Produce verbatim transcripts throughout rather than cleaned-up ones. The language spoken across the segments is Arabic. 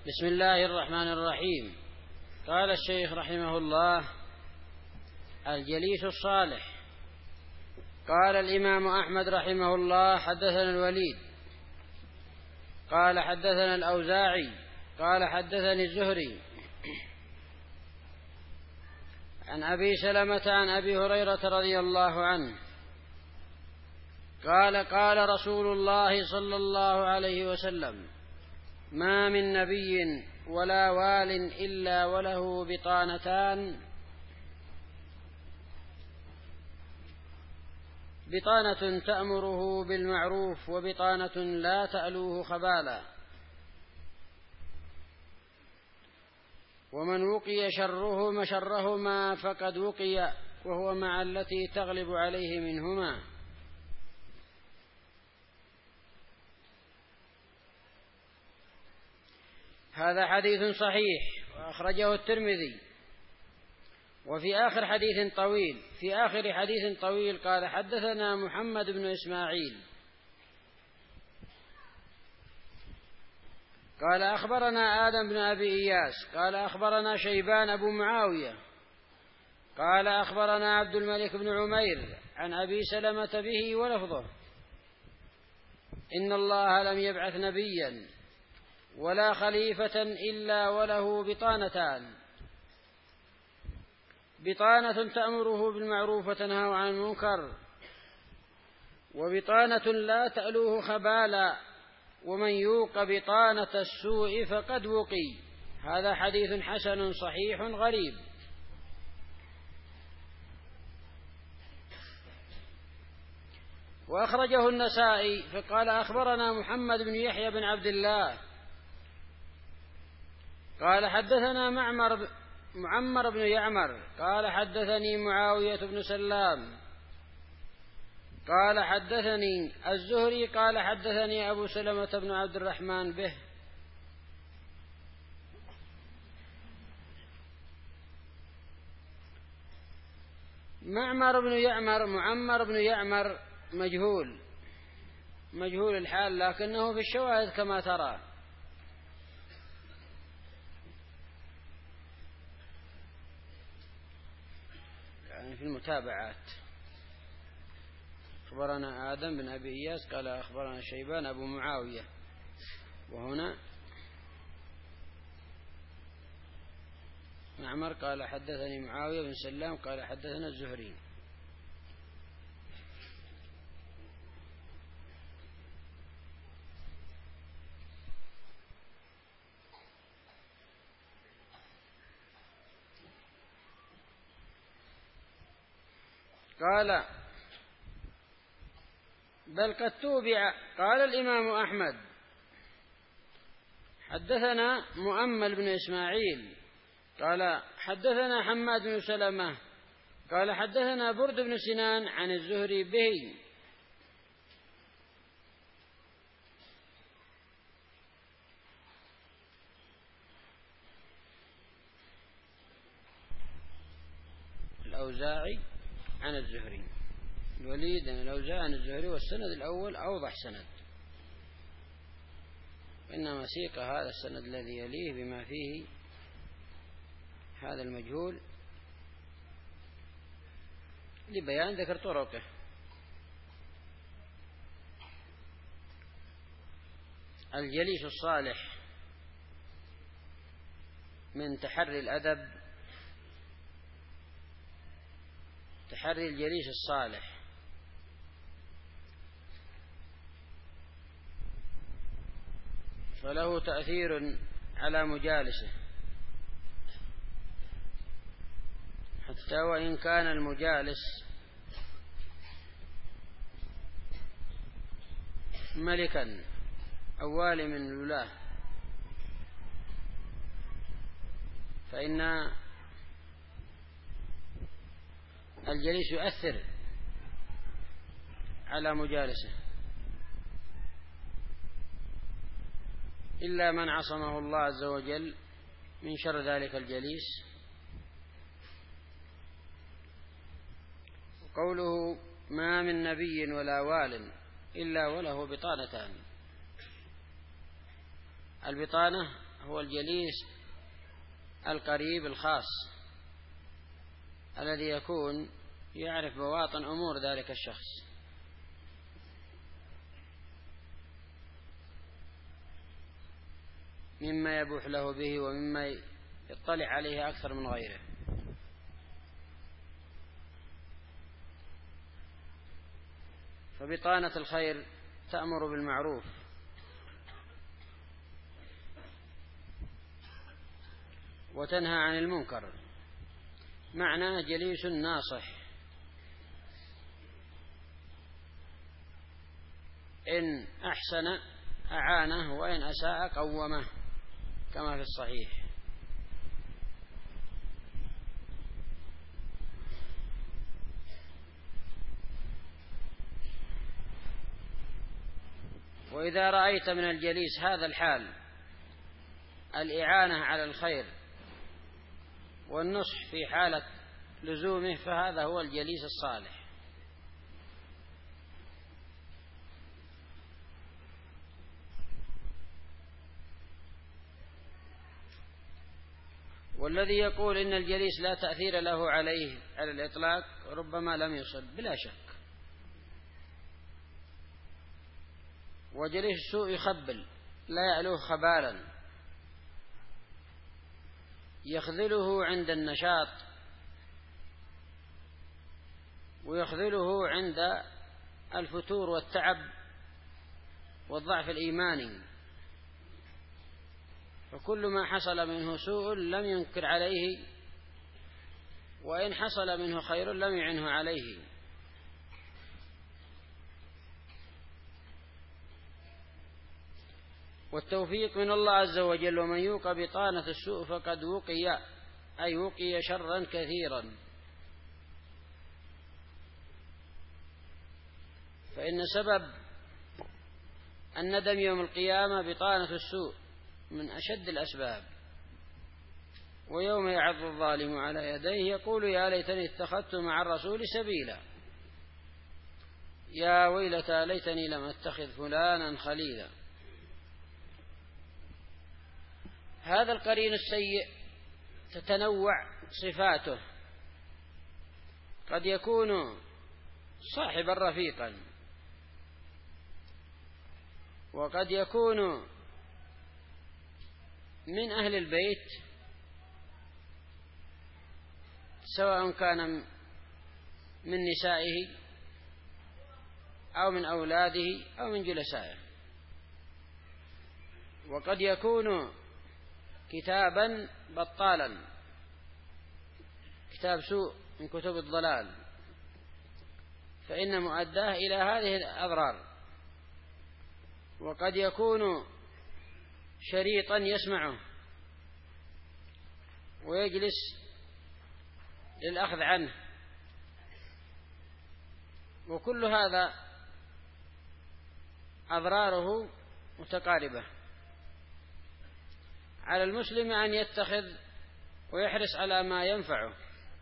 بسم الله الرحمن الرحيم. قال الشيخ رحمه الله: الجليس الصالح. قال الإمام أحمد رحمه الله: حدثنا الوليد قال حدثنا الأوزاعي قال حدثني الزهري عن أبي سلمة عن أبي هريرة رضي الله عنه قال: قال رسول الله صلى الله عليه وسلم: ما من نبي ولا وال إلا وله بطانتان بطانة تأمره بالمعروف وبطانة لا تألوه خبالا، ومن وقي شرهما شرهما فقد وقي وهو مع التي تغلب عليه منهما. هذا حديث صحيح وأخرجه الترمذي. وفي آخر حديث طويل في آخر حديث طويل قال: حدثنا محمد بن إسماعيل قال أخبرنا آدم بن أبي إياس قال أخبرنا شيبان أبو معاوية قال أخبرنا عبد الملك بن عمير عن أبي سلمة به ولفظه: إن الله لم يبعث نبيا ولا خليفة إلا وله بطانتان، بطانة تأمره بالمعروف وتنهى عن المنكر، وبطانة لا تألوه خبالا، ومن يوق بطانة السوء فقد وقي. هذا حديث حسن صحيح غريب. وأخرجه النسائي فقال: أخبرنا محمد بن يحيى بن عبد الله قال حدثنا معمر معمر بن يعمر قال حدثني معاوية بن سلام قال حدثني الزهري قال حدثني أبو سلمة بن عبد الرحمن به. معمر بن يعمر معمر بن يعمر مجهول مجهول الحال، لكنه في الشواهد كما ترى. يعني في المتابعات: أخبرنا آدم بن أبي إياس قال أخبرنا شيبان أبو معاوية، وهنا معمر قال حدثني معاوية بن سلام قال حدثنا الزهري. قال: بل قد توبع. قال الإمام أحمد: حدثنا مؤمل بن إسماعيل قال حدثنا حماد بن سلمة قال حدثنا برد بن سنان عن الزهري به. الأوزاعي عن الزهري، الوليد عن الأوزاعي عن الزهري، والسند الأول أوضح سند، إنما سيق هذا السند الذي يليه بما فيه هذا المجهول لبيان ذكر طرقه. الجليس الصالح من تحري الأدب، تحري الجليس الصالح، فله تأثير على مجالسه، حتى وإن كان المجالس ملكا أو والي من الولاة، فإن الجليس يؤثر على مجالسه، إلا من عصمه الله عز وجل من شر ذلك الجليس. قوله: ما من نبي ولا وال إلا وله بطانتان. البطانة هو الجليس القريب الخاص الذي يكون يعرف بواطن أمور ذلك الشخص. مما يبوح له به ومما يطلع عليه أكثر من غيره. فبطانة الخير تأمر بالمعروف وتنهى عن المنكر، معنى جليس ناصح، إن أحسن أعانه وإن أساء قومه كما في الصحيح. وإذا رأيت من الجليس هذا الحال، الإعانة على الخير والنصح في حالة لزومه، فهذا هو الجليس الصالح. والذي يقول إن الجليس لا تأثير له عليه على الإطلاق ربما لم يصب بلا شك. وجليس السوء يخبل، لا يعلوه خبالا، يخذله عند النشاط ويخذله عند الفتور والتعب والضعف الإيماني. فكل ما حصل منه سوء لم ينكر عليه، وإن حصل منه خير لم يعنه عليه. والتوفيق من الله عز وجل. ومن يوق بطانة السوء فقد وقي، أي وقي شرا كثيرا. فإن سبب الندم يوم القيامة بطانة السوء من أشد الأسباب. ويوم يعض الظالم على يديه يقول يا ليتني اتخذت مع الرسول سبيلا، يا ويلتى ليتني لم أتخذ فلانا خليلا. هذا القرين السيء تتنوع صفاته، قد يكون صاحبا رفيقا، وقد يكون من أهل البيت سواء كان من نسائه أو من أولاده أو من جلسائه. وقد يكون كتابا بطالا، كتاب سوء من كتب الضلال، فإن مؤداه إلى هذه الأضرار. وقد يكون شريطا يسمعه ويجلس للأخذ عنه، وكل هذا أضراره متقاربة. على المسلم أن يتخذ ويحرص على ما ينفعه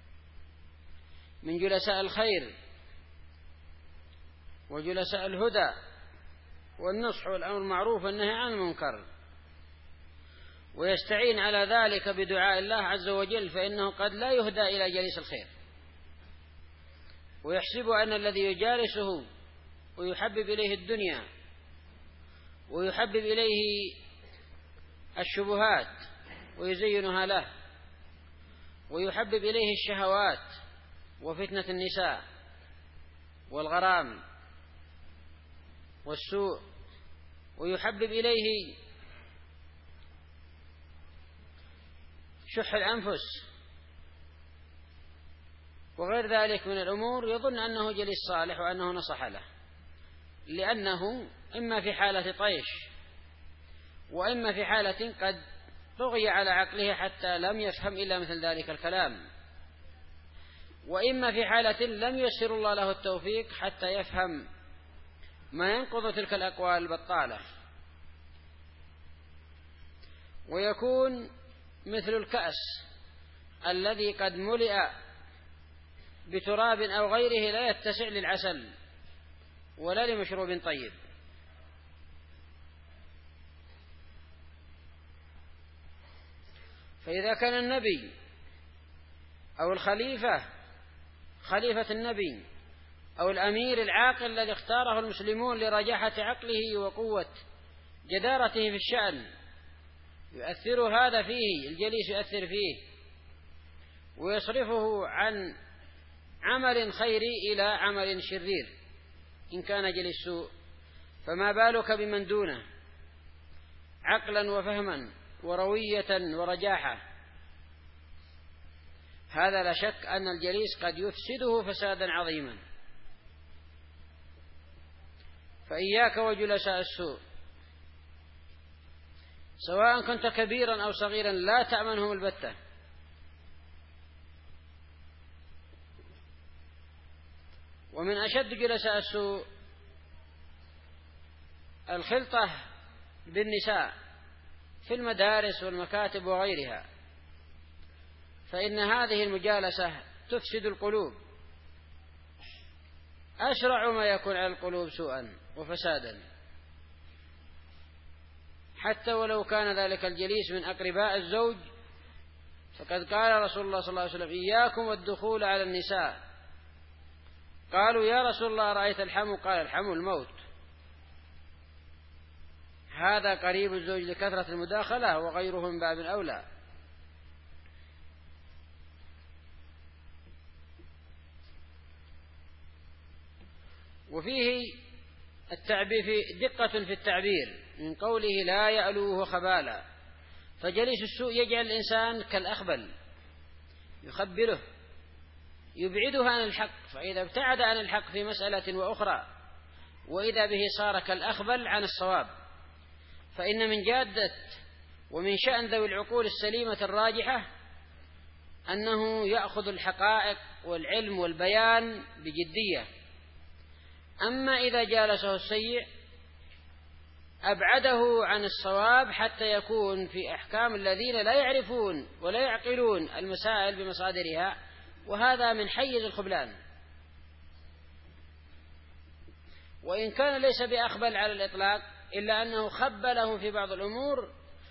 من جلساء الخير وجلساء الهدى والنصح والأمر المعروف والنهي عن المنكر، ويستعين على ذلك بدعاء الله عز وجل، فإنه قد لا يهدى إلى جليس الخير، ويحسب أن الذي يجالسه ويحبب إليه الدنيا ويحبب إليه الشبهات ويزينها له ويحبب إليه الشهوات وفتنة النساء والغرام والسوء، ويحبب إليه شح الأنفس وغير ذلك من الأمور، يظن أنه جليس صالح وأنه نصح له، لأنه إما في حالة طيش وإما في حالة قد طغي على عقله حتى لم يفهم إلا مثل ذلك الكلام، وإما في حالة لم ييسر الله له التوفيق حتى يفهم ما ينقض تلك الأقوال البطالة. ويكون مثل الكأس الذي قد ملئ بتراب أو غيره لا يتسع للعسل ولا لمشروب طيب. فإذا كان النبي أو الخليفة خليفة النبي أو الأمير العاقل الذي اختاره المسلمون لرجاحة عقله وقوة جدارته في الشأن يؤثر هذا فيه، الجليس يؤثر فيه ويصرفه عن عمل خيري إلى عمل شرير إن كان جليس سوء، فما بالك بمن دونه عقلا وفهما وروية ورجاحة. هذا لا شك أن الجليس قد يفسده فسادا عظيما. فإياك وجلساء السوء، سواء كنت كبيرا أو صغيرا لا تأمنهم البتة. ومن أشد جلساء السوء الخلطة بالنساء في المدارس والمكاتب وغيرها، فإن هذه المجالسة تفسد القلوب، أشرع ما يكون على القلوب سوءا وفسادا، حتى ولو كان ذلك الجليس من أقرباء الزوج. فقد قال رسول الله صلى الله عليه وسلم: إياكم والدخول على النساء. قالوا: يا رسول الله رأيت الحمو؟ قال: الحمو الموت. هذا قريب الزوج لكثرة المداخلة، وغيره من باب أولى. وفيه التعبير في دقة في التعبير من قوله: لا يألوه خبالا. فجليس السوء يجعل الإنسان كالأخبل، يخبله، يبعده عن الحق. فإذا ابتعد عن الحق في مسألة وأخرى وإذا به صار كالأخبل عن الصواب. فإن من جادة ومن شأن ذوي العقول السليمة الراجحة أنه يأخذ الحقائق والعلم والبيان بجدية. أما إذا جالسه السيء أبعده عن الصواب حتى يكون في أحكام الذين لا يعرفون ولا يعقلون المسائل بمصادرها، وهذا من حيز الخبلان. وإن كان ليس بأخبل على الإطلاق إلا أنه خبلهم في بعض الأمور،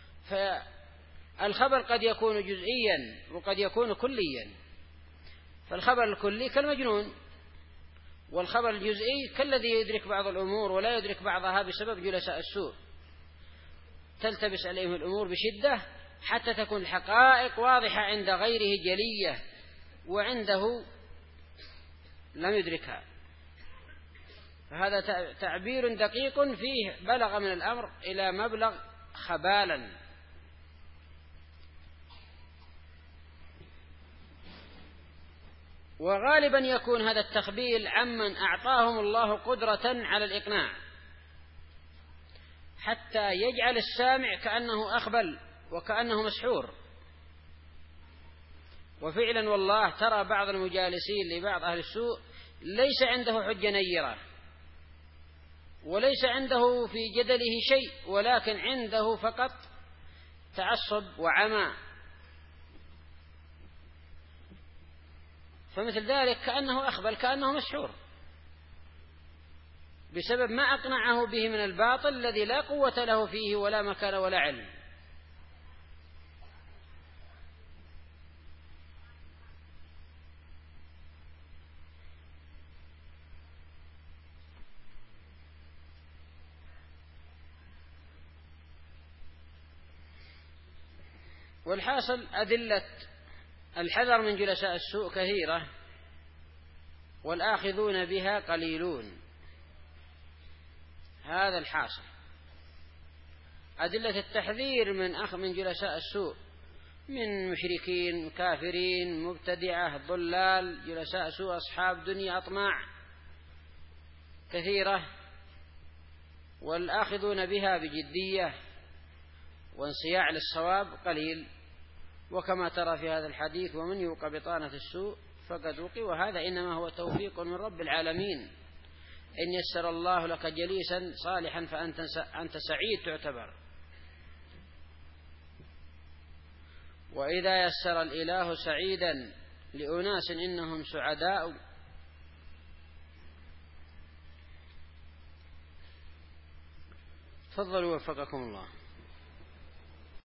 فالخبر قد يكون جزئيا وقد يكون كليا. فالخبر الكلي كالمجنون، والخبر الجزئي كالذي يدرك بعض الأمور ولا يدرك بعضها بسبب جلساء السوء. تلتبس عليهم الأمور بشدة حتى تكون الحقائق واضحة عند غيره جلية، وعنده لم يدركها. فهذا تعبير دقيق فيه بلغ من الأمر إلى مبلغ خبالا. وغالبا يكون هذا التخبيل عمن أعطاهم الله قدرة على الإقناع، حتى يجعل السامع كأنه أخبل وكأنه مسحور. وفعلا والله ترى بعض المجالسين لبعض أهل السوء ليس عنده حجة نيرة وليس عنده في جدله شيء، ولكن عنده فقط تعصب وعمى. فمثل ذلك كأنه أخبل، كأنه مسحور، بسبب ما أقنعه به من الباطل الذي لا قوة له فيه ولا مكان ولا علم. والحاصل أدلة الحذر من جلساء السوء كثيرة، والآخذون بها قليلون. هذا الحاصل. أدلة التحذير من أخ من جلساء السوء من مشركين، كافرين، مبتدعة، ضلال، جلساء سوء، أصحاب دنيا، أطماع، كثيرة، والآخذون بها بجدية وانصياع للصواب قليل. وكما ترى في هذا الحديث: ومن يوق بطانة السوء فقد وقي. وهذا إنما هو توفيق من رب العالمين. إن يسر الله لك جليسا صالحا فأنت سعيد تعتبر. وإذا يسر الإله سعيدا لأناس إنهم سعداء. تفضلوا وفقكم الله.